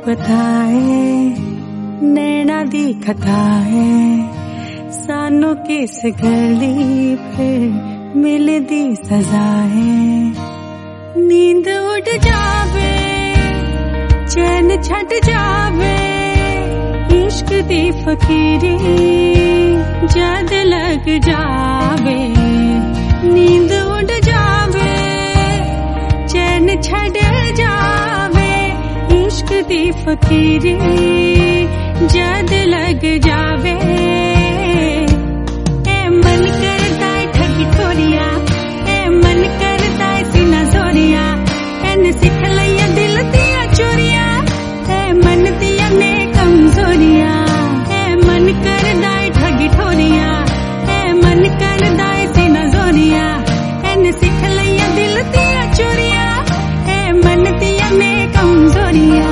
पता है नैना दी खता है सानू किस गली फिर मिलदी सजा है। नींद उड़ जावे चैन छट जावे इश्क दी फकीरी जद लग जावे। नींद उड़ जावे चैन छट जावे इश्क दी फकीरी जद लग जावे। ए मन करता है ठगी ठोरिया ए मन करता है सीना जोरिया एन सिख लिया दिल दिया चोरिया ए मन दिया ने कमजोरिया। ए मन करता है ठगी ठोरिया ए मन करता है सीना जोरिया एन सिख लिया दिल दिया चोरिया ए मन दिया ने कमजोरिया।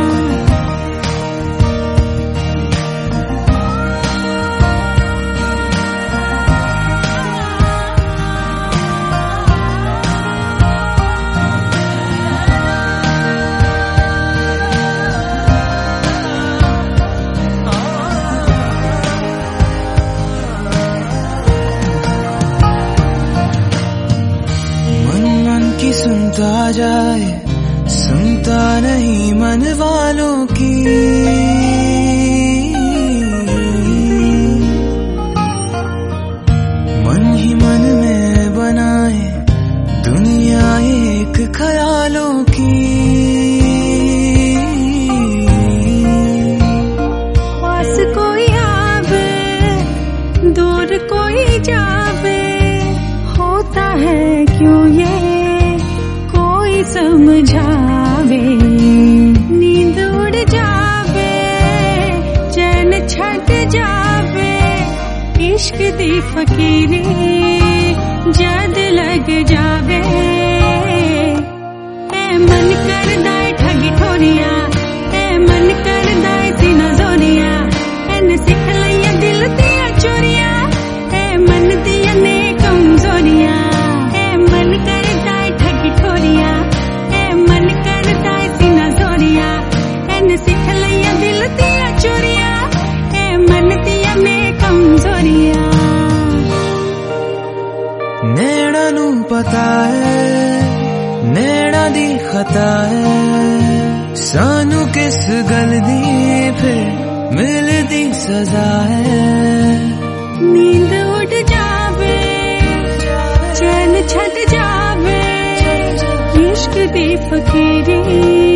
सुनता जाए सुनता नहीं मन वालों की। मन ही मन में बनाए दुनिया एक ख्यालों की। पास कोई आवे दूर कोई जावे होता है क्यों ये समझावे। नींद उड़ जावे चैन छट जावे इश्क दी फकीरी जद लग जावे। ए मन करदा है ठगी ठोरिया ए मन करदा है सीना जोरिया एन सिख लिया दिल दिया चोरिया ए मन दिया ने कमजोरिया। ए मन करदा है ठगी ठोरिया सिख लिया दिल दिया चोरिया ए मन दिया ने कमजोरिया। नैना नू पता है नैना दी खता है सानू किस गल दी फिर मिलदी सजा है। नींद उड़ जावे चैन छट जावे इश्क दी फकीरी